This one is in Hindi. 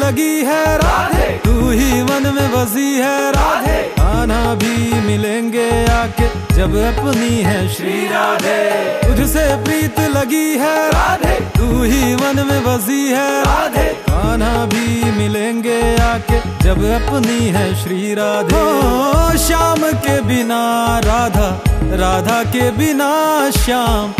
लगी है राधे, तू ही मन में बसी है राधे, आना भी मिलेंगे आके जब अपनी है श्री राधे। तुझसे प्रीत लगी है राधे, तू ही मन में बसी है राधे, आना भी मिलेंगे आके जब अपनी है श्री राधे। ओ श्याम के बिना राधा, राधा के बिना श्याम।